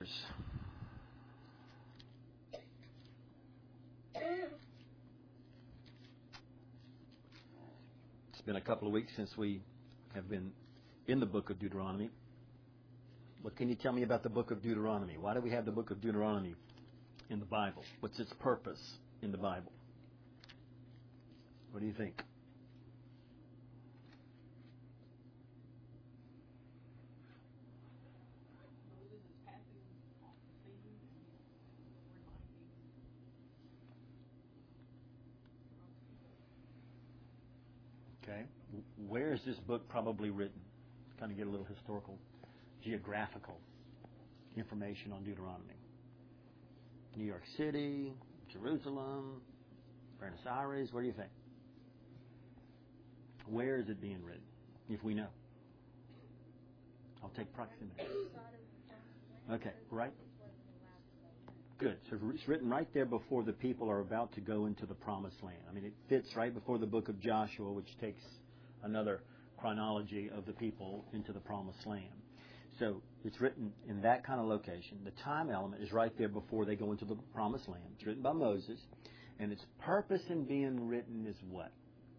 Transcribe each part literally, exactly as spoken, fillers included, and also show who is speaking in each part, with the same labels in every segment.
Speaker 1: It's been a couple of weeks since we have been in the book of Deuteronomy. What can you tell me about the book of Deuteronomy? Why do we have the book of Deuteronomy in the Bible? What's its purpose in the Bible? What do you think? Okay. Where is this book probably written? Kind of get a little historical, geographical information on Deuteronomy. New York City, Jerusalem, Buenos Aires. Where do you think? Where is it being written, if we know? I'll take proximity. Okay, right? Good. So it's written right there before the people are about to go into the Promised Land. I mean, it fits right before the book of Joshua, which takes another chronology of the people into the Promised Land. So it's written in that kind of location. The time element is right there before they go into the Promised Land. It's written by Moses. And its purpose in being written is what?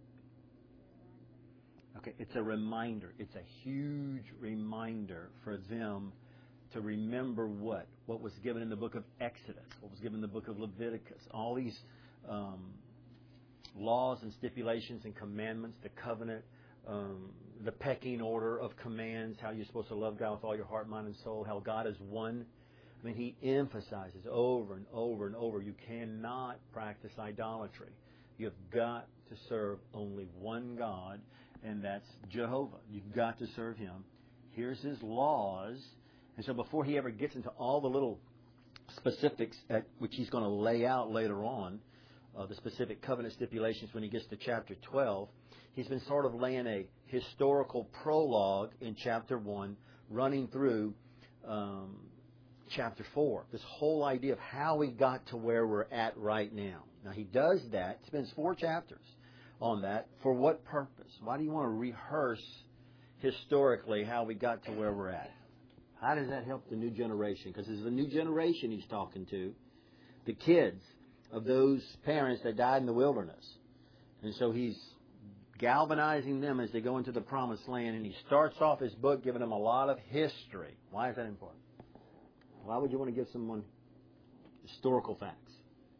Speaker 1: Okay, it's a reminder. It's a huge reminder for them to remember what? What was given in the book of Exodus, what was given in the book of Leviticus. All these um, laws and stipulations and commandments, the covenant, um, the pecking order of commands, how you're supposed to love God with all your heart, mind, and soul, how God is one. I mean, he emphasizes over and over and over, you cannot practice idolatry. You've got to serve only one God, and that's Jehovah. You've got to serve Him. Here's His laws. And so before he ever gets into all the little specifics at which he's going to lay out later on, uh, the specific covenant stipulations when he gets to chapter twelve, he's been sort of laying a historical prologue in chapter one, running through um, chapter four. This whole idea of how we got to where we're at right now. Now he does that, spends four chapters on that. For what purpose? Why do you want to rehearse historically how we got to where we're at? How does that help the new generation? Because it's the new generation he's talking to, the kids of those parents that died in the wilderness. And so he's galvanizing them as they go into the Promised Land, and he starts off his book giving them a lot of history. Why is that important? Why would you want to give someone historical facts?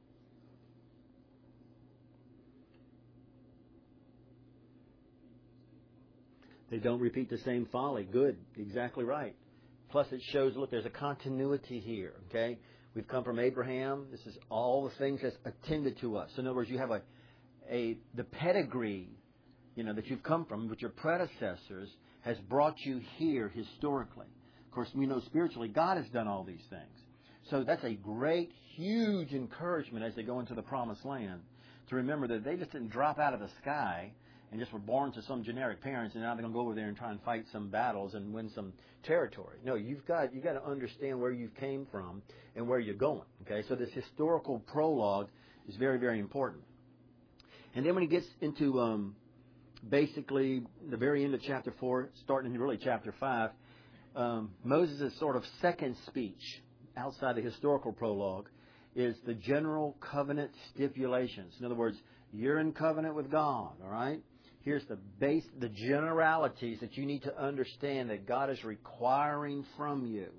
Speaker 1: They don't repeat the same folly. Good. Exactly right. Plus it shows, look, there's a continuity here, okay? We've come from Abraham. This is all the things that's attended to us. So in other words, you have a, a the pedigree, you know, that you've come from, with your predecessors, has brought you here historically. Of course, we know spiritually God has done all these things. So that's a great, huge encouragement as they go into the Promised Land to remember that they just didn't drop out of the sky and just were born to some generic parents, and now they're going to go over there and try and fight some battles and win some territory. No, you've got you've got to understand where you came from and where you're going. Okay, so this historical prologue is very, very important. And then when he gets into um, basically the very end of chapter four, starting in really chapter five, um, Moses' sort of second speech outside the historical prologue is the general covenant stipulations. In other words, you're in covenant with God, all right? Here's the base, the generalities that you need to understand that God is requiring from you.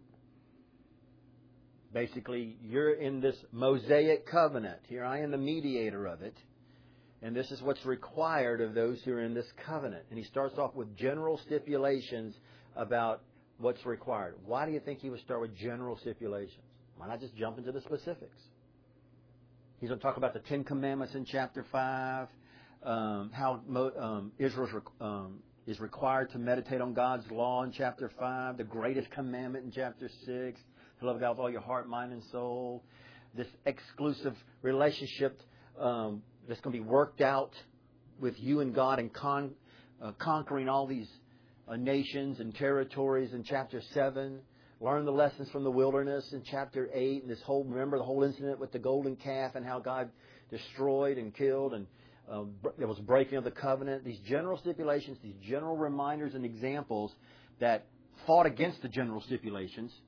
Speaker 1: Basically, you're in this Mosaic covenant. Here I am the mediator of it. And this is what's required of those who are in this covenant. And he starts off with general stipulations about what's required. Why do you think he would start with general stipulations? Why not just jump into the specifics? He's going to talk about the Ten Commandments in chapter five. Um, how um, Israel um, is required to meditate on God's law in chapter five, the greatest commandment in chapter six, to love God with all your heart, mind, and soul. This exclusive relationship um, that's going to be worked out with you and God and con- uh, conquering all these uh, nations and territories in chapter seven. Learn the lessons from the wilderness in chapter eight. And this whole, remember the whole incident with the golden calf and how God destroyed and killed and Uh, there was breaking of the covenant. These general stipulations, these general reminders and examples that fought against the general stipulations,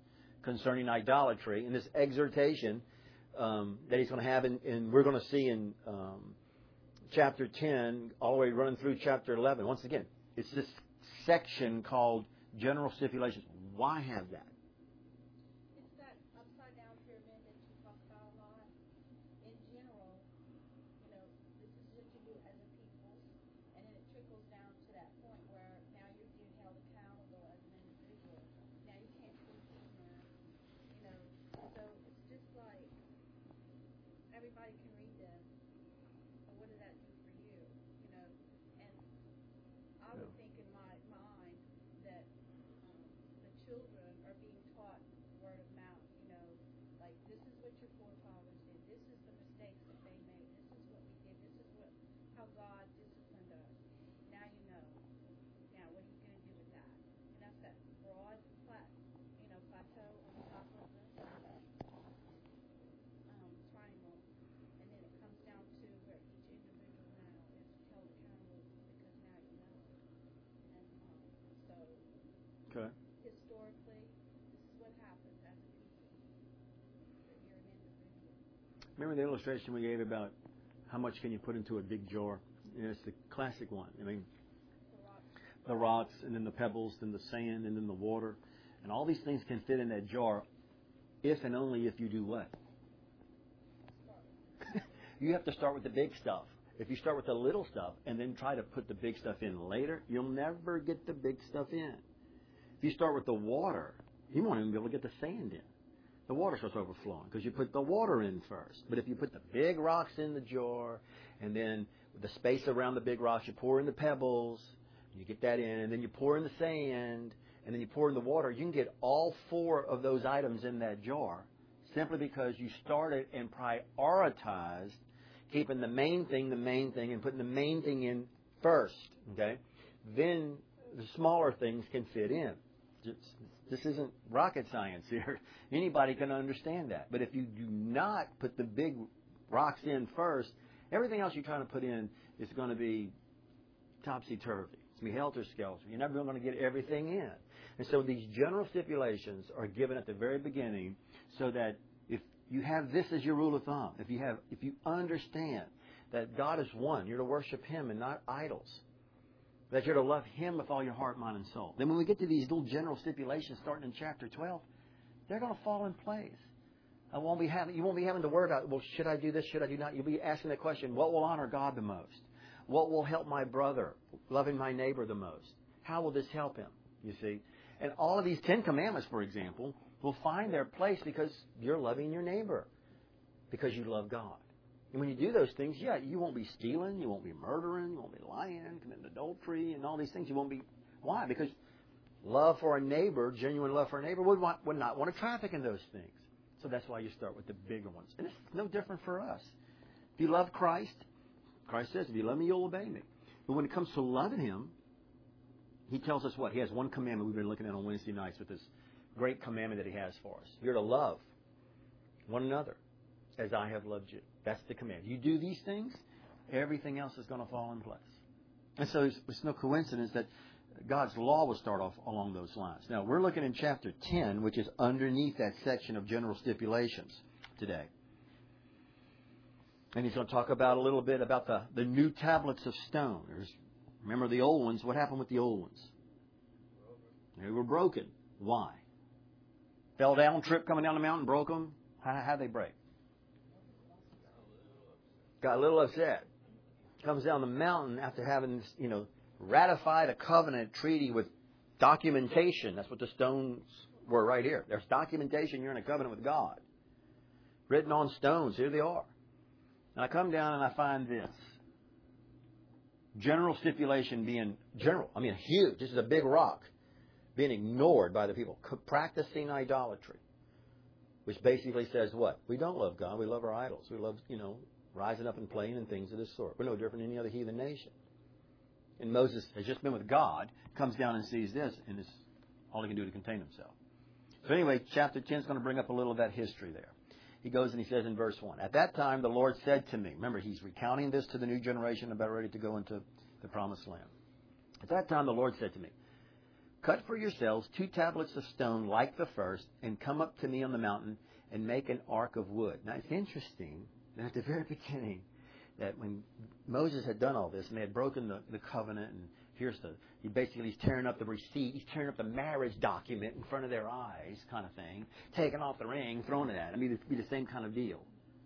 Speaker 1: concerning idolatry, and this exhortation um, that he's going to have, in, in we're going to see in um, chapter ten, all the way running through chapter eleven. Once again, it's this section called General Stipulations. Why have that?
Speaker 2: It's that upside down pyramid that you talk about a lot. In general, you know, this is what you do as a people, and then it trickles down to that point where now you're being held accountable as an individual. Now you can't be ignorant, you know. So it's just like everybody can read this, but what does that do for you, you know? And I would think in my mind that um, the children are being taught word of mouth, you know, like this is what your forefathers did, this is the mistakes that they made, this is what we did, this is what how God disciplined us. Now you know. Now what are you going to do with that? And that's that broad plat, you know, plateau on the top of the um, triangle, and then it comes down to where each individual now is held accountable because now you know. And um, so
Speaker 1: Okay.
Speaker 2: historically, this is what happens as a people. That you're an individual.
Speaker 1: Remember the illustration we gave about how much can you put into a big jar? You know, it's the classic one. I mean,
Speaker 2: The rocks.
Speaker 1: the rocks, and then the pebbles, then the sand, and then the water. And all these things can fit in that jar if and only if you do what? You have to start with the big stuff. If you start with the little stuff and then try to put the big stuff in later, you'll never get the big stuff in. If you start with the water, you won't even be able to get the sand in. The water starts overflowing because you put the water in first. But if you put the big rocks in the jar, and then with the space around the big rocks, you pour in the pebbles, you get that in, and then you pour in the sand, and then you pour in the water, you can get all four of those items in that jar simply because you started and prioritized keeping the main thing the main thing and putting the main thing in first. Okay? Then the smaller things can fit in. Just, this isn't rocket science here. Anybody can understand that. But if you do not put the big rocks in first, everything else you're trying to put in is going to be topsy-turvy. It's going to be helter-skelter. You're never going to get everything in. And so these general stipulations are given at the very beginning so that if you have this as your rule of thumb, if you have, if you understand that God is one, you're to worship Him and not idols, that you're to love Him with all your heart, mind, and soul. Then when we get to these little general stipulations starting in chapter twelve, they're going to fall in place. I won't be having, you won't be having to worry about, well, should I do this, should I do not? You'll be asking the question, what will honor God the most? What will help my brother, loving my neighbor the most? How will this help him, you see? And all of these Ten Commandments, for example, will find their place because you're loving your neighbor, because you love God. And when you do those things, yeah, you won't be stealing, you won't be murdering, you won't be lying, committing adultery, and all these things. You won't be. Why? Because love for a neighbor, genuine love for a neighbor, would, want, would not want to traffic in those things. So that's why you start with the bigger ones. And it's no different for us. If you love Christ, Christ says, if you love me, you'll obey me. But when it comes to loving Him, He tells us what? He has one commandment we've been looking at on Wednesday nights with this great commandment that He has for us. You're to love one another as I have loved you. That's the command. You do these things, everything else is going to fall in place. And so it's, it's no coincidence that God's law will start off along those lines. Now, we're looking in chapter ten, which is underneath that section of general stipulations today. And he's going to talk about a little bit about the, the new tablets of stone. There's, remember the old ones. What happened with the old ones? They were broken. Why? Fell down, tripped coming down the mountain, broke them. How how'd they break? Got a little upset. Comes down the mountain after having, you know, ratified a covenant treaty with documentation. That's what the stones were right here. There's documentation you're in a covenant with God. Written on stones. Here they are. And I come down and I find this. General stipulation being general. I mean, huge. This is a big rock. Being ignored by the people. Practicing idolatry. Which basically says what? We don't love God. We love our idols. We love, you know, rising up and playing and things of this sort. We're no different than any other heathen nation. And Moses has just been with God, comes down and sees this, and it's all he can do to contain himself. So anyway, chapter ten is going to bring up a little of that history there. He goes and he says in verse one, at that time the Lord said to me, remember he's recounting this to the new generation about ready to go into the promised land. At that time the Lord said to me, cut for yourselves two tablets of stone like the first, and come up to me on the mountain and make an ark of wood. Now, it's interesting that at the very beginning, that when Moses had done all this and they had broken the, the covenant, and here's the, he basically he's tearing up the receipt, he's tearing up the marriage document in front of their eyes, kind of thing, taking off the ring, throwing it at them. It'd be the same kind of deal.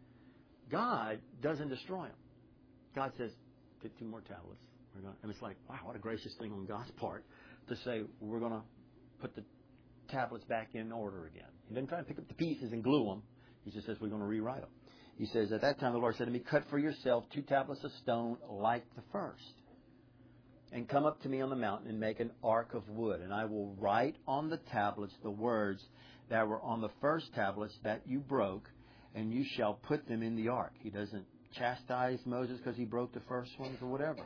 Speaker 1: God doesn't destroy them. God says, get two more tablets. We're gonna, and it's like, wow, what a gracious thing on God's part to say, we're going to put the tablets back in order again. He doesn't try to pick up the pieces and glue them. He just says, we're going to rewrite them. He says, at that time the Lord said to me, cut for yourself two tablets of stone like the first, and come up to me on the mountain and make an ark of wood. And I will write on the tablets the words that were on the first tablets that you broke, and you shall put them in the ark. He doesn't chastise Moses because he broke the first ones or whatever.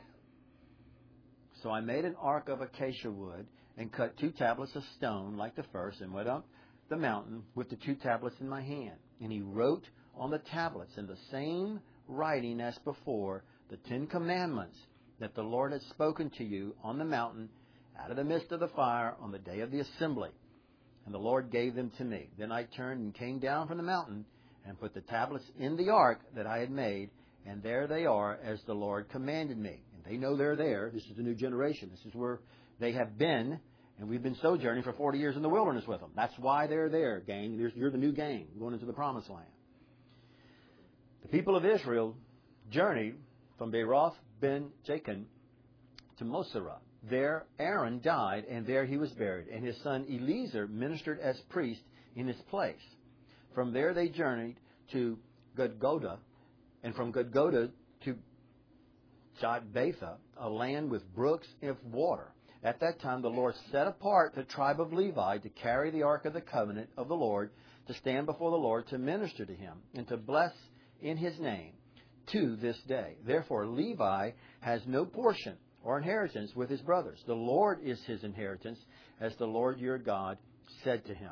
Speaker 1: So I made an ark of acacia wood and cut two tablets of stone like the first, and went up the mountain with the two tablets in my hand. And he wrote on the tablets in the same writing as before the Ten Commandments that the Lord had spoken to you on the mountain out of the midst of the fire on the day of the assembly. And the Lord gave them to me. Then I turned and came down from the mountain and put the tablets in the ark that I had made, and there they are as the Lord commanded me. And they know they're there. This is the new generation. This is where they have been, and we've been sojourning for forty years in the wilderness with them. That's why they're there, gang. You're the new gang going into the promised land. The people of Israel journeyed from Beeroth ben Jachin to Moserah. There Aaron died, and there he was buried, and his son Eleazar ministered as priest in his place. From there they journeyed to Gudgoda, and from Gudgoda to Jotbatha, a land with brooks of water. At that time the Lord set apart the tribe of Levi to carry the ark of the covenant of the Lord, to stand before the Lord, to minister to him, and to bless in his name to this day. Therefore Levi has no portion or inheritance with his brothers. The Lord is his inheritance, as the Lord your God said to him.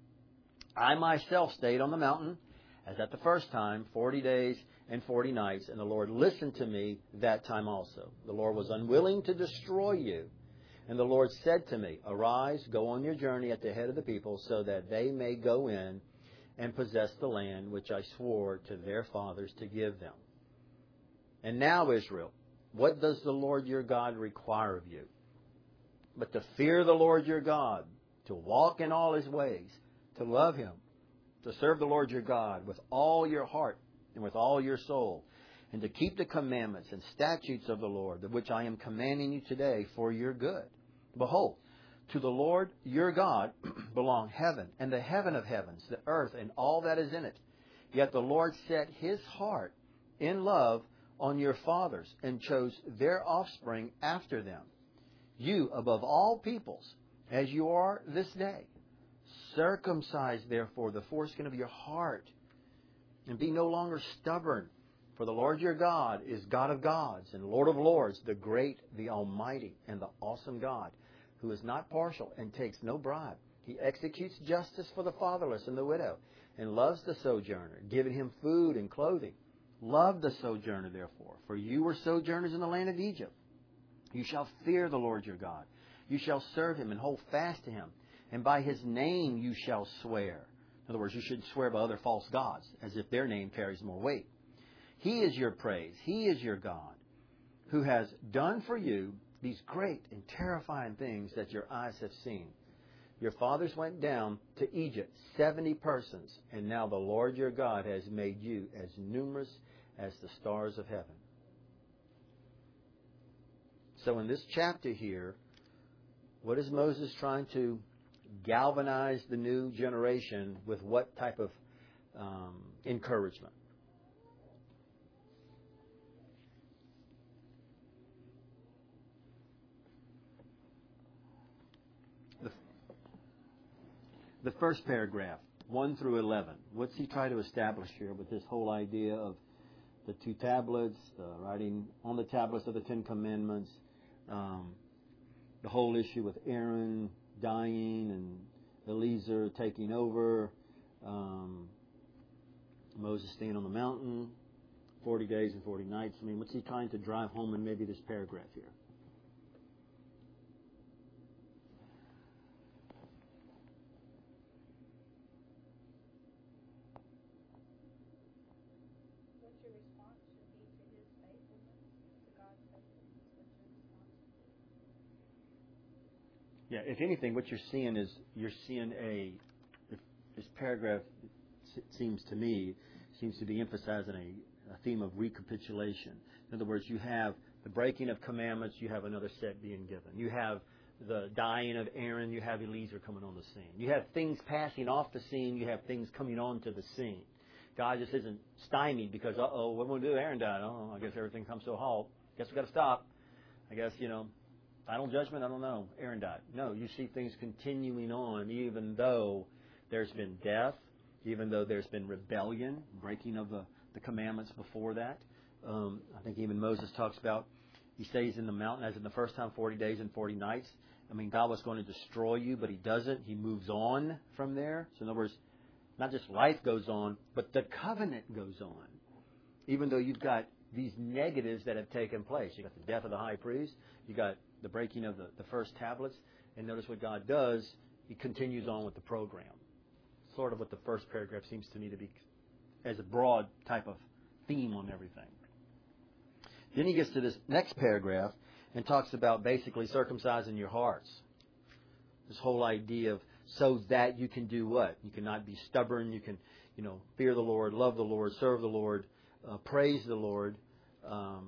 Speaker 1: I myself stayed on the mountain, as at the first time, forty days and forty nights, and the Lord listened to me that time also. The Lord was unwilling to destroy you. And the Lord said to me, arise, go on your journey at the head of the people, so that they may go in and possess the land which I swore to their fathers to give them. And now, Israel, what does the Lord your God require of you? But to fear the Lord your God, to walk in all his ways, to love him, to serve the Lord your God with all your heart and with all your soul, and to keep the commandments and statutes of the Lord, which I am commanding you today for your good. Behold, to the Lord your God belong heaven and the heaven of heavens, the earth and all that is in it. Yet the Lord set his heart in love on your fathers, and chose their offspring after them, you above all peoples, as you are this day. Circumcise, therefore, the foreskin of your heart, and be no longer stubborn. For the Lord your God is God of gods and Lord of lords, the great, the almighty, and the awesome God, who is not partial and takes no bribe. He executes justice for the fatherless and the widow, and loves the sojourner, giving him food and clothing. Love the sojourner, therefore, for you were sojourners in the land of Egypt. You shall fear the Lord your God. You shall serve him and hold fast to him, and by his name you shall swear. In other words, you shouldn't swear by other false gods, as if their name carries more weight. He is your praise. He is your God, who has done for you these great and terrifying things that your eyes have seen. Your fathers went down to Egypt, seventy persons, and now the Lord your God has made you as numerous as the stars of heaven. So in this chapter here, what is Moses trying to galvanize the new generation with? What type of um, encouragement? The, the first paragraph, one through eleven. What's he trying to establish here with this whole idea of the two tablets, the writing on the tablets of the Ten Commandments, um, the whole issue with Aaron dying and Eleazar taking over, um, Moses staying on the mountain, forty days and forty nights. I mean, what's he trying to drive home in maybe this paragraph here?
Speaker 2: your response should be to His faithfulness, to God's faithfulness. What's your response to it?
Speaker 1: Yeah, if anything, what you're seeing is you're seeing a, this paragraph, it seems to me, seems to be emphasizing a, a theme of recapitulation. In other words, you have the breaking of commandments, you have another set being given. You have the dying of Aaron, you have Eliezer coming on the scene. You have things passing off the scene, you have things coming onto the scene. God just isn't stymied because, uh-oh, what are we going to do? Aaron died. Oh, I guess everything comes to a halt. Guess we got to stop. I guess, you know, final judgment, I don't know. Aaron died. No, you see things continuing on even though there's been death, even though there's been rebellion, breaking of the, the commandments before that. Um, I think even Moses talks about he stays in the mountain as in the first time forty days and forty nights. I mean, God was going to destroy you, but He doesn't. He moves on from there. So in other words, not just life goes on, but the covenant goes on. Even though you've got these negatives that have taken place. You've got the death of the high priest. You've got the breaking of the, the first tablets. And notice what God does. He continues on with the program. Sort of what the first paragraph seems to me to be as a broad type of theme on everything. Then he gets to this next paragraph and talks about basically circumcising your hearts. This whole idea of so that you can do what? You cannot be stubborn. You can, you know, fear the Lord, love the Lord, serve the Lord, uh, praise the Lord. Um,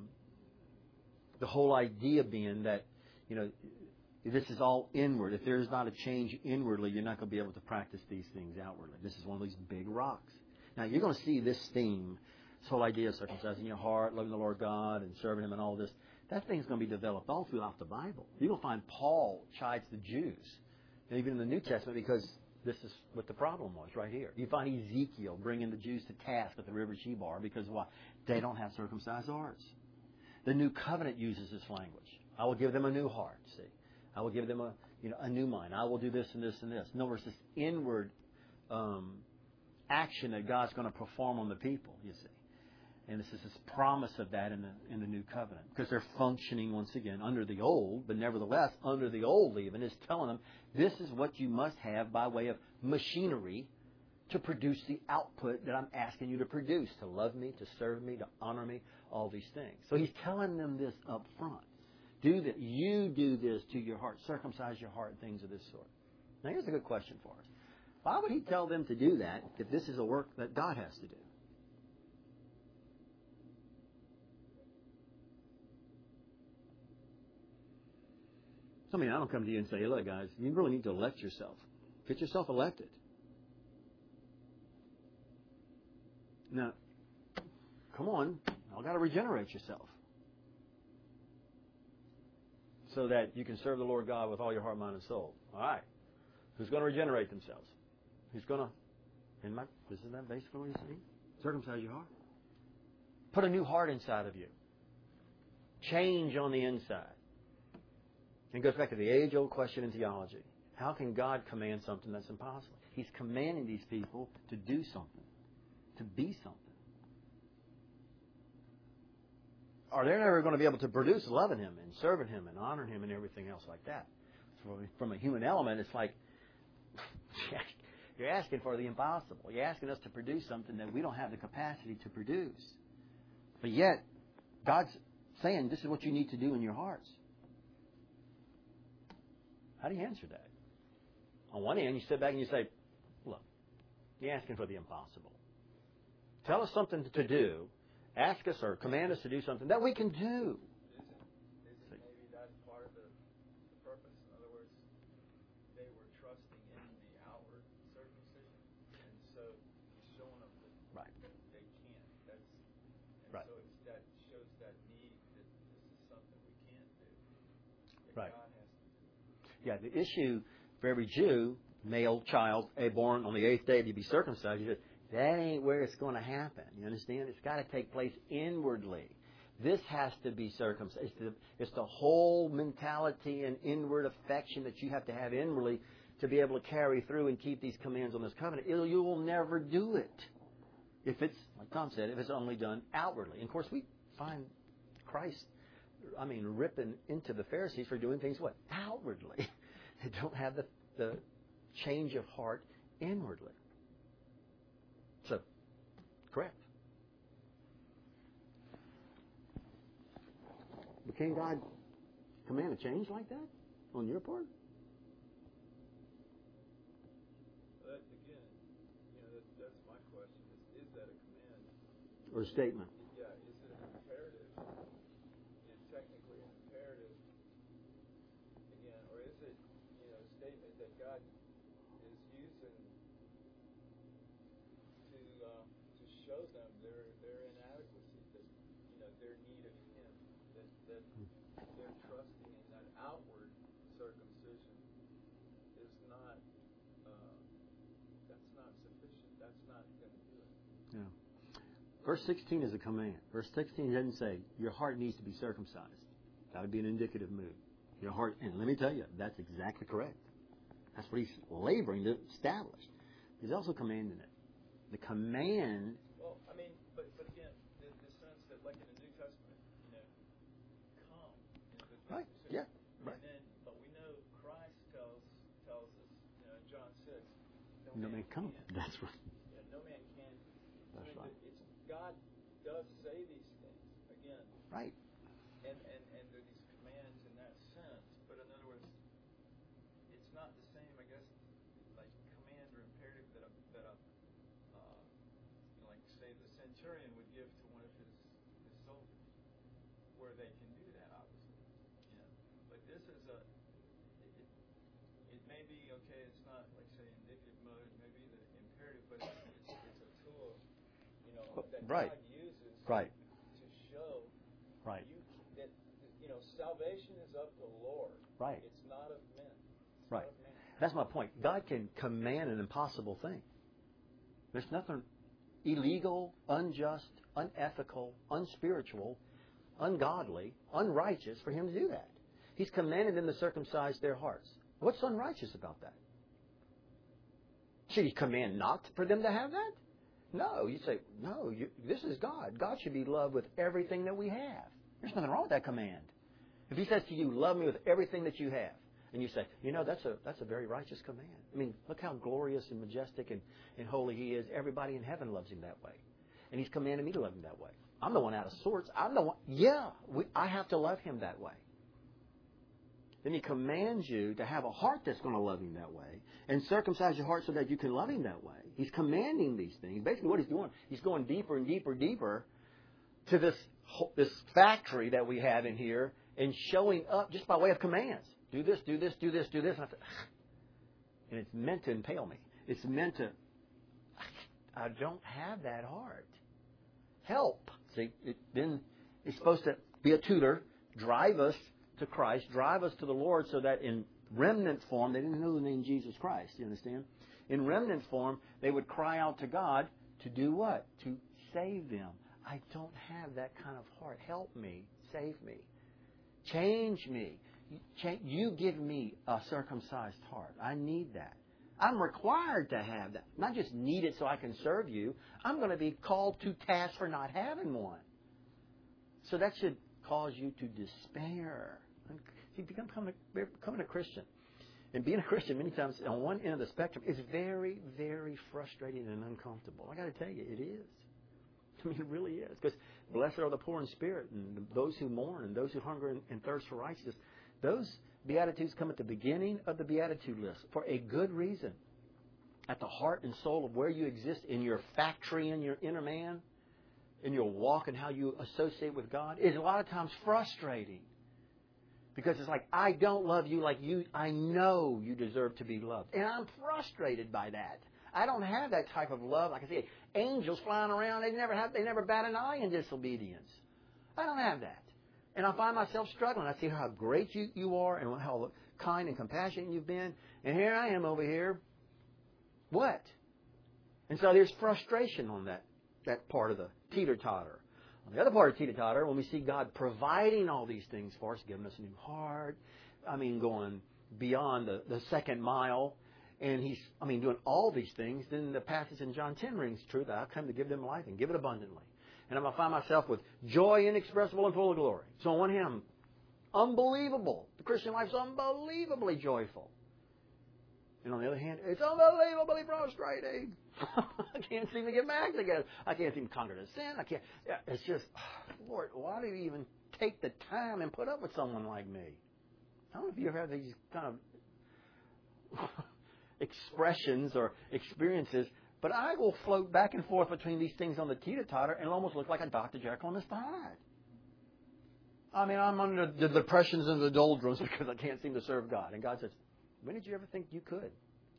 Speaker 1: the whole idea being that, you know, this is all inward. If there is not a change inwardly, you're not going to be able to practice these things outwardly. This is one of these big rocks. Now, you're going to see this theme, this whole idea of circumcising your heart, loving the Lord God, and serving Him and all this. That thing's going to be developed all throughout the Bible. You're going to find Paul chides the Jews, and even in the New Testament, because this is what the problem was right here. You find Ezekiel bringing the Jews to task at the river Chebar because why? They don't have circumcised hearts. The New Covenant uses this language. I will give them a new heart, see. I will give them a, you know, a new mind. I will do this and this and this. In other words, this inward um, action that God's going to perform on the people, you see. And this is this promise of that in the in the New Covenant. Because they're functioning, once again, under the old, but nevertheless, under the old even, is telling them, this is what you must have by way of machinery to produce the output that I'm asking you to produce, to love me, to serve me, to honor me, all these things. So He's telling them this up front. Do that. You do this to your heart. Circumcise your heart, things of this sort. Now, here's a good question for us. Why would He tell them to do that if this is a work that God has to do? I mean, I don't come to you and say, hey, look, guys, you really need to elect yourself. Get yourself elected. Now, come on. I've got to regenerate yourself so that you can serve the Lord God with all your heart, mind, and soul. All right. Who's going to regenerate themselves? Who's going to, in my, isn't that basically what He's saying? Circumcise your heart. Put a new heart inside of you. Change on the inside. And it goes back to the age-old question in theology. How can God command something that's impossible? He's commanding these people to do something, to be something. Or they're never going to be able to produce loving Him and serving Him and honoring Him and everything else like that. So from a human element, it's like you're asking for the impossible. You're asking us to produce something that we don't have the capacity to produce. But yet, God's saying this is what you need to do in your hearts. How do you answer that? On one hand, you sit back and you say, look, you're asking for the impossible. Tell us something to do. Ask us or command us to do something that we can do.
Speaker 3: Isn't, isn't maybe that's part of the, the purpose? In other words, they were trusting in the outward circumcision, and so He's showing them that
Speaker 1: right.
Speaker 3: they can't. That's and
Speaker 1: right.
Speaker 3: so it's, that shows that need that this is something we can't do. That
Speaker 1: Right.
Speaker 3: God has to do.
Speaker 1: Yeah, the issue for every Jew, male child, a born on the eighth day to be circumcised, you just, that ain't where it's going to happen. You understand? It's got to take place inwardly. This has to be circumcised. It's the, it's the whole mentality and inward affection that you have to have inwardly to be able to carry through and keep these commands on this covenant. It'll, you will never do it if it's, like Tom said, if it's only done outwardly. And of course, we find Christ, I mean, ripping into the Pharisees for doing things, what? Outwardly. They don't have the, the change of heart inwardly. So, correct. can God command a change like that on your part?
Speaker 3: That, again, you know, that, that's my question. Is, is that a command?
Speaker 1: Or a statement?
Speaker 3: Yeah, is it an imperative? You know, technically an imperative, again, or is it, you know, a statement that God is using to uh, to show them their their inadequacy, that, you know, their need of Him, that that they're trusting in that outward circumcision is not uh, that's not sufficient. That's not going to do it.
Speaker 1: Yeah. Verse sixteen is a command. Verse sixteen doesn't say your heart needs to be circumcised. That would be an indicative mood. Your heart, and let me tell you, that's exactly correct. That's what he's laboring to establish. He's also commanding it. The command.
Speaker 3: Well, I mean, but but again, the, the sense that, like in the New Testament, you know, come. You know, the,
Speaker 1: Right.
Speaker 3: the,
Speaker 1: Yeah. Right.
Speaker 3: And then, but we know Christ tells tells us, you know, in John six,
Speaker 1: No man come.
Speaker 3: can.
Speaker 1: That's right.
Speaker 3: Yeah, no man can.
Speaker 1: That's
Speaker 3: I mean,
Speaker 1: right.
Speaker 3: It's God does say these things again,
Speaker 1: Right.
Speaker 3: and and and there are these commands in that sense. But in other words, it's not the same, I guess, like command or imperative that a that a uh, you know, like say the centurion would give to one of his his soldiers, where they can do that, obviously. You know, but this is a it, it, it may be okay. It's not like say indicative mode. It may be the imperative, but it's, it's, it's a tool, you know, that
Speaker 1: Right.
Speaker 3: God uses
Speaker 1: Right.
Speaker 3: to show
Speaker 1: Right.
Speaker 3: you that you know salvation is of the Lord.
Speaker 1: Right.
Speaker 3: It's not of men. It's
Speaker 1: Right.
Speaker 3: not of man.
Speaker 1: That's my point. God can command an impossible thing. There's nothing illegal, unjust, unethical, unspiritual, ungodly, unrighteous for Him to do that. He's commanded them to circumcise their hearts. What's unrighteous about that? Should He command not for them to have that? No. You say, no, you, this is God. God should be loved with everything that we have. There's nothing wrong with that command. If He says to you, love me with everything that you have, and you say, you know, that's a that's a very righteous command. I mean, look how glorious and majestic and, and holy He is. Everybody in heaven loves Him that way. And He's commanded me to love Him that way. I'm the one out of sorts. I'm the one. Yeah, we, I have to love Him that way. Then He commands you to have a heart that's going to love Him that way and circumcise your heart so that you can love Him that way. He's commanding these things. Basically what He's doing, He's going deeper and deeper, deeper to this this factory that we have in here and showing up just by way of commands. Do this, do this, do this, do this. And, I thought, and it's meant to impale me. It's meant to, I don't have that heart. Help. See, it, then it's supposed to be a tutor, drive us to Christ, drive us to the Lord so that in remnant form, they didn't know the name Jesus Christ, you understand? In remnant form, they would cry out to God to do what? To save them. I don't have that kind of heart. Help me. Save me. Change me. You give me a circumcised heart. I need that. I'm required to have that. Not just need it so I can serve you. I'm going to be called to task for not having one. So that should cause you to despair. See, becoming a, becoming a Christian. And being a Christian many times on one end of the spectrum is very, very frustrating and uncomfortable. I got to tell you, it is. I mean, it really is. Because blessed are the poor in spirit and those who mourn and those who hunger and, and thirst for righteousness. Those Beatitudes come at the beginning of the Beatitude list for a good reason. At the heart and soul of where you exist in your factory, in your inner man, in your walk and how you associate with God, is a lot of times frustrating. Because it's like, I don't love you like you, I know you deserve to be loved. And I'm frustrated by that. I don't have that type of love. Like I say, angels flying around, they never have, they never bat an eye in disobedience. I don't have that. And I find myself struggling. I see how great you, you are and how kind and compassionate you've been. And here I am over here. What? And so there's frustration on that, that part of the teeter-totter. On the other part of teeter-totter, when we see God providing all these things for us, giving us a new heart, I mean, going beyond the, the second mile, and He's, I mean, doing all these things, then the passage in John ten rings true that I come to give them life and give it abundantly. And I'm going to find myself with joy inexpressible and full of glory. So on one hand, I'm unbelievable. The Christian life's unbelievably joyful. And on the other hand, it's unbelievably frustrating. I can't seem to get back together. I can't seem to conquer the sin. I can't. Yeah, it's just, Lord, why do you even take the time and put up with someone like me? I don't know if you ever have these kind of expressions or experiences, but I will float back and forth between these things on the teeter-totter and almost look like a Doctor Jekyll and Mister Hyde. I mean, I'm under the depressions and the doldrums because I can't seem to serve God. And God says, when did you ever think you could?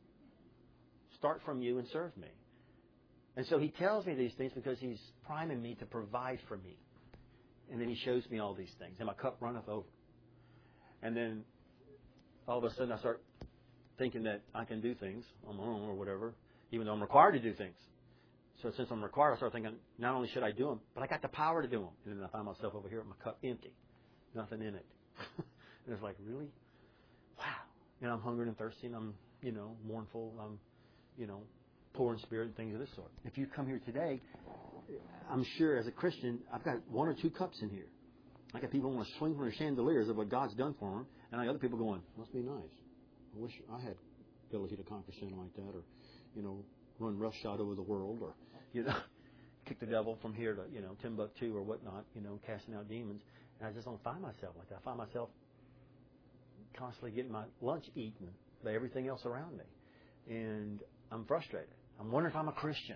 Speaker 1: Start from you and serve me. And so He tells me these things because He's priming me to provide for me. And then He shows me all these things. And my cup runneth over. And then all of a sudden I start thinking that I can do things on my own or whatever, even though I'm required to do things. So since I'm required, I start thinking, not only should I do them, but I got the power to do them. And then I find myself over here with my cup empty. Nothing in it. And it's like, really? Wow. And I'm hungry and thirsty, and I'm, you know, mournful. I'm, you know, poor in spirit and things of this sort. If you come here today, I'm sure as a Christian, I've got one or two cups in here. I got people who want to swing from their chandeliers of what God's done for them, and I got other people going, must be nice. I wish I had ability to conquer sin like that, or, you know, run roughshod over the world, or, you know, kick the devil from here to, you know, Timbuktu or whatnot, you know, casting out demons. And I just don't find myself like that. I find myself constantly getting my lunch eaten by everything else around me. And I'm frustrated. I'm wondering if I'm a Christian.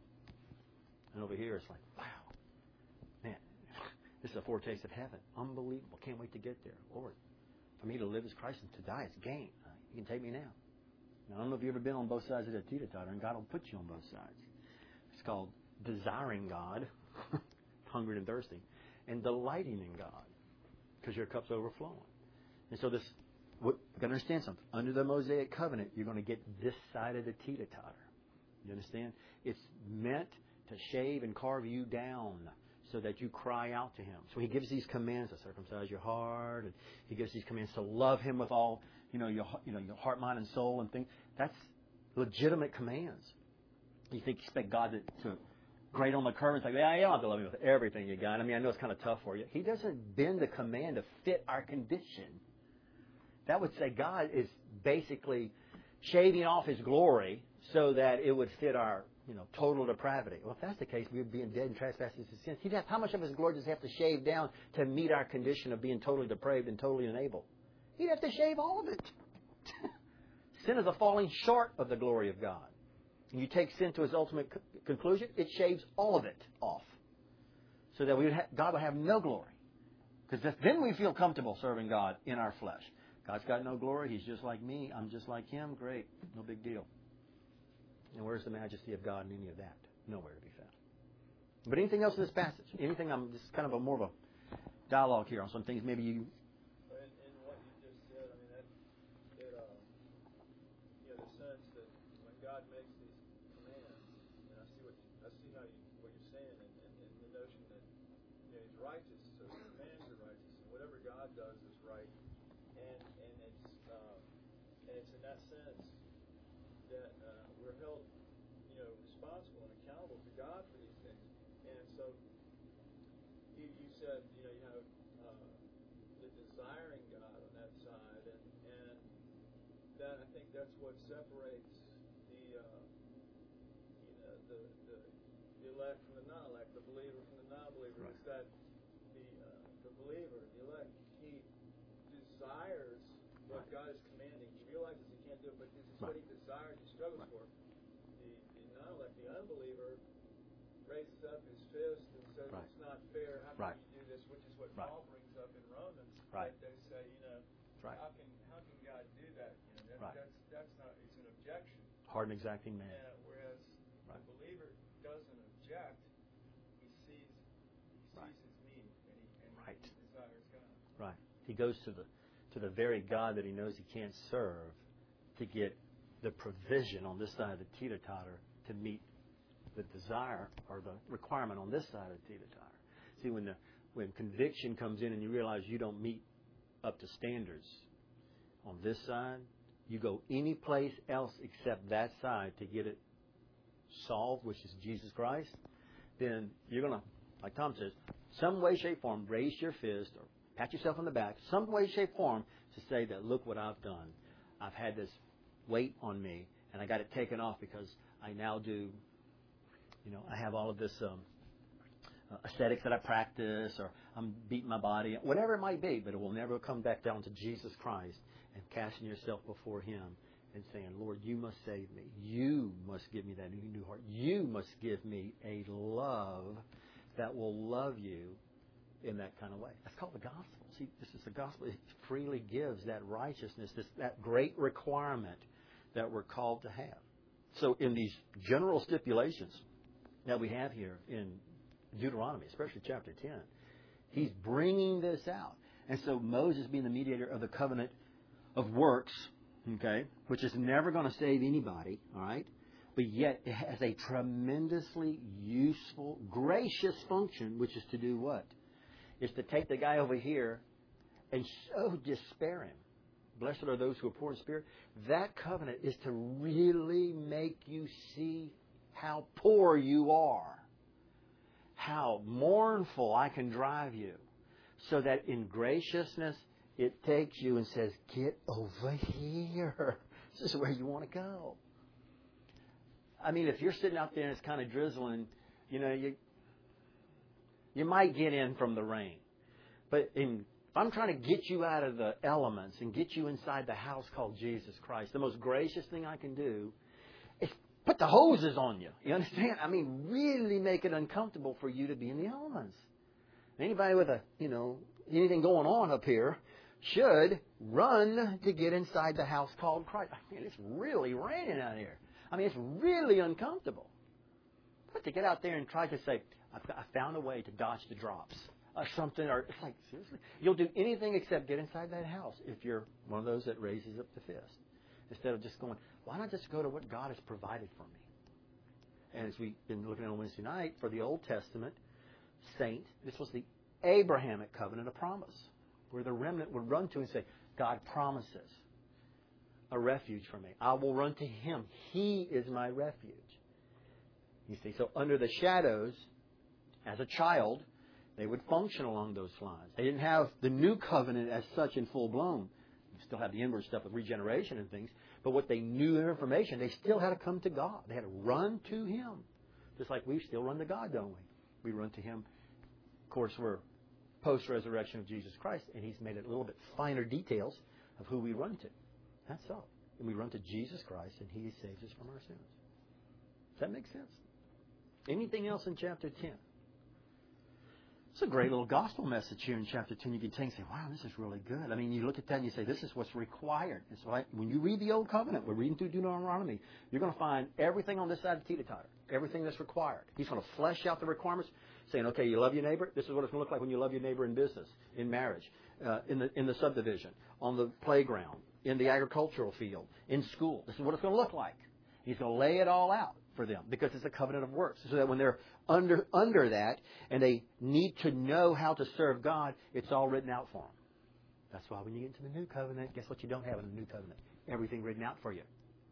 Speaker 1: And over here, it's like, wow, man, this is a foretaste of heaven. Unbelievable. Can't wait to get there. Lord, for me to live as Christ and to die is gain. You can take me now. Now, I don't know if you've ever been on both sides of the teeter-totter, and God will put you on both sides. It's called desiring God, hungry and thirsty, and delighting in God, because your cup's overflowing. And so this, what, you've got to understand something. Under the Mosaic covenant, you're going to get this side of the teeter-totter. You understand? It's meant to shave and carve you down so that you cry out to Him. So He gives these commands to circumcise your heart, and He gives these commands to love Him with all, you know, your, you know, your heart, mind, and soul, and things. That's legitimate commands. You think you expect God to, to grade on the curve and say, yeah, you don't have to love me with everything you got. I mean, I know it's kind of tough for you. He doesn't bend the command to fit our condition. That would say God is basically shaving off His glory so that it would fit our, you know, total depravity. Well, if that's the case, we would be dead in trespasses and sins. He'd have, how much of His glory does He have to shave down to meet our condition of being totally depraved and totally unable? He'd have to shave all of it. Sin is a falling short of the glory of God. And you take sin to its ultimate c- conclusion, it shaves all of it off. So that we would ha- God would have no glory. Because then we feel comfortable serving God in our flesh. God's got no glory. He's just like me. I'm just like Him. Great. No big deal. And where's the majesty of God in any of that? Nowhere to be found. But anything else in this passage? Anything? I'm just kind of a more of a dialogue here on some things maybe you...
Speaker 3: In, in what you just said, I mean, that, it, um, you know, the sense that when God makes these commands, and I see what you, I see how you, what you're saying, and, and, and the notion that, you know, He's righteous, so the commands are righteous, and whatever God does is right, and and it's um, and it's in that sense that uh, we're held, you know, responsible and accountable to God for these things, and so you, you said, you know, you have uh, the desiring God on that side, and and that I think that's what separates the uh, you know the, the the elect from the non-elect, the believer from the non-believer.
Speaker 1: Right.
Speaker 3: Is that the uh, the believer, the elect, he desires what
Speaker 1: Right.
Speaker 3: God is commanding. He realizes he can't do it, but this is
Speaker 1: Right.
Speaker 3: what he desires. He struggles
Speaker 1: Right.
Speaker 3: for. The, the non-elect, the unbeliever, raises up his fist and says,
Speaker 1: Right.
Speaker 3: "It's not fair. How can
Speaker 1: Right.
Speaker 3: you do this?" Which is what
Speaker 1: Right.
Speaker 3: Paul brings up in Romans.
Speaker 1: Right.
Speaker 3: That they say, you know,
Speaker 1: Right.
Speaker 3: how can how can God do that? You know, that,
Speaker 1: Right.
Speaker 3: that's that's not. It's an objection.
Speaker 1: Hard and exacting man.
Speaker 3: Uh, whereas
Speaker 1: Right.
Speaker 3: the believer doesn't object. He sees he
Speaker 1: Right.
Speaker 3: sees his need, and he and
Speaker 1: Right.
Speaker 3: he desires God.
Speaker 1: Right. He goes to the to the very God that he knows he can't serve to get the provision on this side of the teeter-totter to meet the desire or the requirement on this side of the teeter-totter. See, when the when conviction comes in and you realize you don't meet up to standards on this side, you go any place else except that side to get it solved, which is Jesus Christ, then you're going to, like Tom says, some way, shape, form, raise your fist or pat yourself on the back, some way, shape, form to say that, look what I've done. I've had this weight on me, and I got it taken off because I now do, you know, I have all of this um, uh, aesthetics that I practice, or I'm beating my body, whatever it might be, but it will never come back down to Jesus Christ and casting yourself before Him and saying, Lord, you must save me. You must give me that new heart. You must give me a love that will love you in that kind of way. That's called the gospel. See, this is the gospel. It freely gives that righteousness, this, that great requirement that we're called to have. So in these general stipulations that we have here in Deuteronomy, especially chapter ten, he's bringing this out. And so Moses being the mediator of the covenant of works, okay, which is never going to save anybody, all right, but yet it has a tremendously useful, gracious function, which is to do what? Is to take the guy over here and so despair him. Blessed are those who are poor in spirit. That covenant is to really make you see how poor you are, how mournful I can drive you, so that in graciousness it takes you and says, get over here. This is where you want to go. I mean, if you're sitting out there and it's kind of drizzling, you know, you you might get in from the rain. But in, if I'm trying to get you out of the elements and get you inside the house called Jesus Christ, the most gracious thing I can do is put the hoses on you. You understand? I mean, really make it uncomfortable for you to be in the elements. Anybody with a, you know, anything going on up here should run to get inside the house called Christ. I mean, it's really raining out here. I mean, it's really uncomfortable. But to get out there and try to say, I found a way to dodge the drops or something, or it's like, seriously? You'll do anything except get inside that house if you're one of those that raises up the fist. Instead of just going, why not just go to what God has provided for me? And as we've been looking at on Wednesday night, for the Old Testament saint, this was the Abrahamic covenant of promise, where the remnant would run to and say, God promises a refuge for me. I will run to Him. He is my refuge. You see, so under the shadows, as a child, they would function along those lines. They didn't have the new covenant as such in full blown. You still have the inward stuff of regeneration and things. But what they knew their information, they still had to come to God. They had to run to Him. Just like we still run to God, don't we? We run to Him. Of course, we're post-resurrection of Jesus Christ, and He's made it a little bit finer details of who we run to. That's all. And we run to Jesus Christ, and He saves us from our sins. Does that make sense? Anything else in chapter ten? It's a great little gospel message here in chapter ten. You can take and say, wow, this is really good. I mean, you look at that and you say, this is what's required. And so I, when you read the Old Covenant, we're reading through Deuteronomy, you're going to find everything on this side of the teeter-totter, everything that's required. He's going to flesh out the requirements, saying, okay, you love your neighbor? This is what it's going to look like when you love your neighbor in business, in marriage, uh, in the in the subdivision, on the playground, in the agricultural field, in school. This is what it's going to look like. He's going to lay it all out for them because it's a covenant of works. So that when they're under under that and they need to know how to serve God, it's all written out for them. That's why when you get into the new covenant, guess what you don't have in the new covenant? Everything written out for you.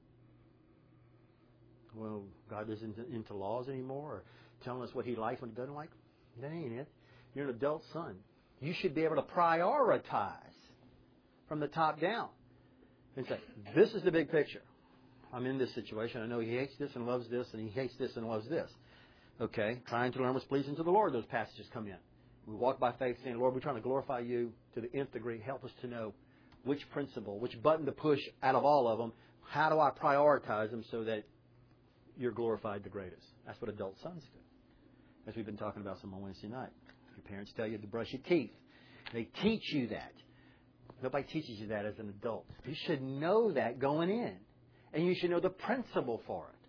Speaker 1: Well, God isn't into laws anymore or telling us what He likes, what He doesn't like. That ain't it. You're an adult son. You should be able to prioritize from the top down and say, this is the big picture. I'm in this situation. I know He hates this and loves this, and He hates this and loves this. Okay, trying to learn what's pleasing to the Lord, those passages come in. We walk by faith saying, Lord, we're trying to glorify You to the nth degree. Help us to know which principle, which button to push out of all of them. How do I prioritize them so that You're glorified the greatest? That's what adult sons do. As we've been talking about some on Wednesday night. Your parents tell you to brush your teeth. They teach you that. Nobody teaches you that as an adult. You should know that going in. And you should know the principle for it.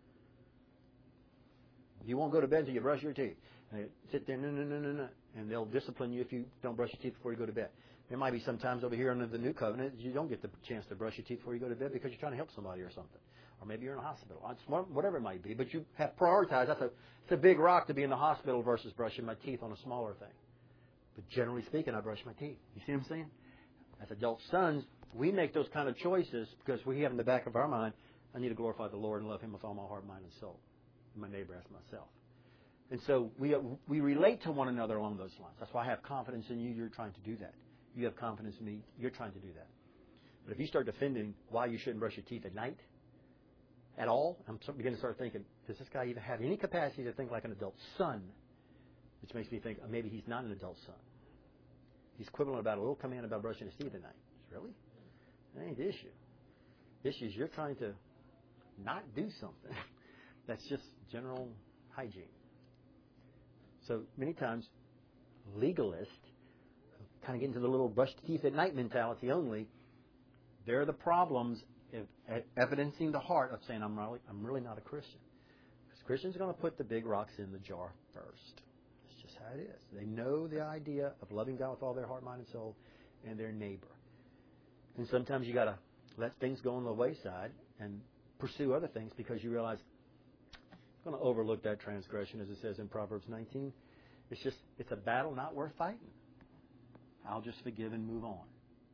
Speaker 1: You won't go to bed until you brush your teeth. And they sit there, no, no, no, no, no. And they'll discipline you if you don't brush your teeth before you go to bed. There might be some times over here under the new covenant you don't get the chance to brush your teeth before you go to bed because you're trying to help somebody or something. Or maybe you're in a hospital. Whatever it might be. But you have prioritized. That's a, it's a big rock to be in the hospital versus brushing my teeth on a smaller thing. But generally speaking, I brush my teeth. You see what I'm saying? As adult sons, we make those kind of choices because we have in the back of our mind, I need to glorify the Lord and love Him with all my heart, mind, and soul. And my neighbor as myself. And so we we relate to one another along those lines. That's why I have confidence in you. You're trying to do that. You have confidence in me. You're trying to do that. But if you start defending why you shouldn't brush your teeth at night at all, I'm beginning to start thinking, does this guy even have any capacity to think like an adult son? Which makes me think uh, maybe he's not an adult son. He's quibbling about a little command about brushing his teeth at night. Really? That ain't the issue. The issue is you're trying to not do something. That's just general hygiene. So many times, legalists kind of get into the little brush teeth at night mentality only. They're the problems of evidencing the heart of saying, I'm really, I'm really not a Christian. Because Christians are going to put the big rocks in the jar first. That's just how it is. They know the idea of loving God with all their heart, mind, and soul, and their neighbor. And sometimes you got to let things go on the wayside and pursue other things because you realize I'm going to overlook that transgression, as it says in Proverbs nineteen. It's just, it's a battle not worth fighting. I'll just forgive and move on.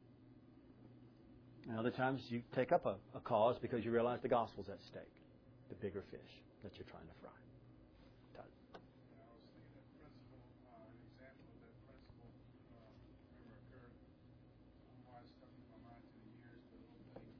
Speaker 1: And other times you take up a, a cause because you realize the gospel's at stake, the bigger fish that you're trying to fry. Todd.
Speaker 4: Yeah, I was thinking that principle, uh, an example of that principle, uh, remember occurred, I don't know why it's stuck in my mind through the years, but a little thing,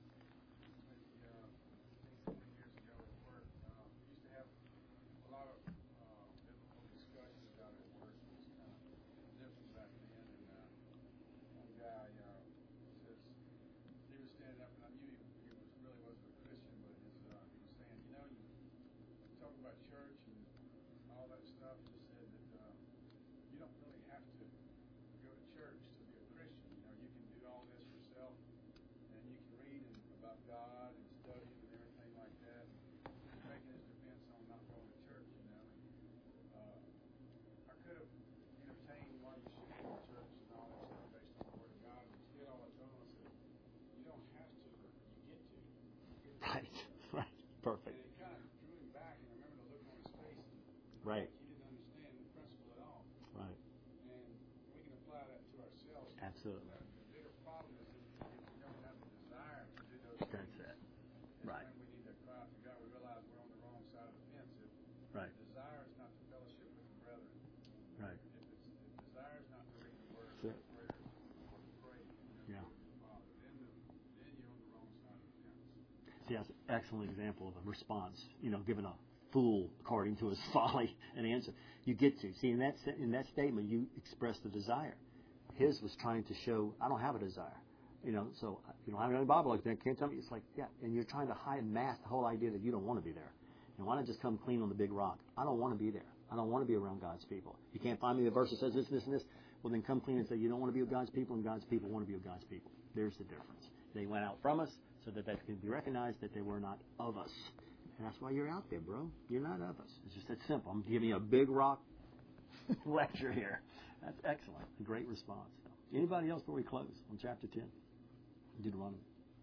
Speaker 4: maybe uh, fifteen, twenty years ago at work, uh, we used to have a lot of uh, biblical discussions about our work. It was kind of different back then, and uh, one guy uh, says, he was standing up, and I knew he, he was really wasn't a Christian, but his, uh, he was saying, you know, you talk about church and all that stuff. He said that uh, you don't really have to go to church to be a Christian. You know, you can do all this yourself, and you can read and, about God and study and everything like that. He's making his defense on not going to church, you know. And, uh, I could have entertained why you should go to church and all that stuff based on the Word of God, but instead all I told him, I said, you don't have to, you get to. You get to.
Speaker 1: Right, right. Perfect.
Speaker 4: And it kind of drew him back, and I remember the look on his face.
Speaker 1: Right.
Speaker 4: He didn't understand the principle at all.
Speaker 1: Right.
Speaker 4: And we can apply that to ourselves.
Speaker 1: Absolutely.
Speaker 4: The, the bigger problem is if, if we don't have the desire to do those
Speaker 1: That's
Speaker 4: things.
Speaker 1: it.
Speaker 4: And
Speaker 1: Right.
Speaker 4: when we need to cry out to God, we realize we're on the wrong side of the fence. If
Speaker 1: Right.
Speaker 4: the desire is not to fellowship with the brethren,
Speaker 1: Right.
Speaker 4: if it's if the desire is not to read the Word
Speaker 1: That's
Speaker 4: or
Speaker 1: it.
Speaker 4: prayer or to pray, you know,
Speaker 1: Yeah.
Speaker 4: to the Father, then, the, then you're on the wrong side of the fence.
Speaker 1: See, that's an excellent example of a response. You know, given a fool according to his folly, an answer. You get to see in that in that statement you express the desire. His was trying to show I don't have a desire. You know, so you don't have any Bible like that. Can't tell me. It's like yeah, and you're trying to hide and mask the whole idea that you don't want to be there. And why not just come clean on the big rock? I don't want to be there. I don't want to be around God's people. You can't find me the verse that says this, this, and this. Well, then come clean and say you don't want to be with God's people, and God's people want to be with God's people. There's the difference. They went out from us so that that can be recognized that they were not of us. And that's why you're out there, bro. You're not of us. It's just that simple. I'm giving you a big rock lecture here. That's excellent. A great response. Anybody else before we close on chapter ten? Deuteronomy.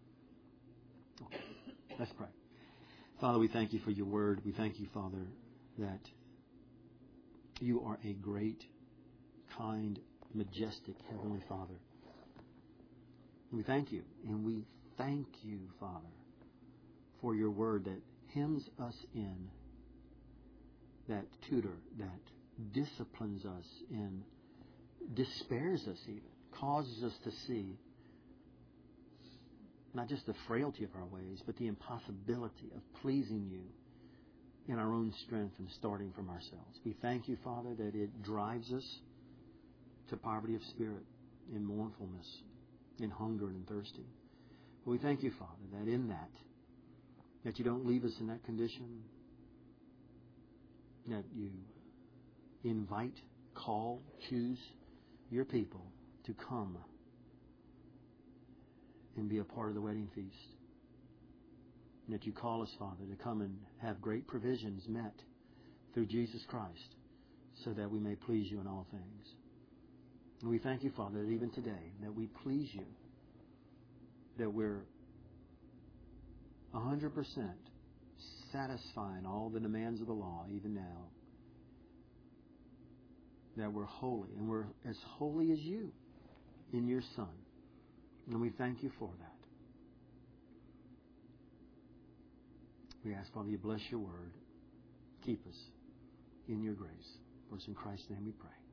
Speaker 1: Okay. Let's pray. Father, we thank you for your word. We thank you, Father, that you are a great, kind, majestic Heavenly Father. We thank you, and we thank you, Father, for your word that hems us in, that tutor, that disciplines us and despairs us even, causes us to see not just the frailty of our ways, but the impossibility of pleasing you in our own strength and starting from ourselves. We thank you, Father, that it drives us to poverty of spirit, in mournfulness, in hunger and in thirsting. We thank you, Father, that in that, that you don't leave us in that condition, that you invite, call, choose your people to come and be a part of the wedding feast. And that you call us, Father, to come and have great provisions met through Jesus Christ so that we may please you in all things. And we thank you, Father, that even today, that we please you, that we're one hundred percent satisfying all the demands of the law even now, that we're holy, and we're as holy as you in your Son. And we thank you for that. We ask, Father, you bless your word. Keep us in your grace. For it's in Christ's name we pray.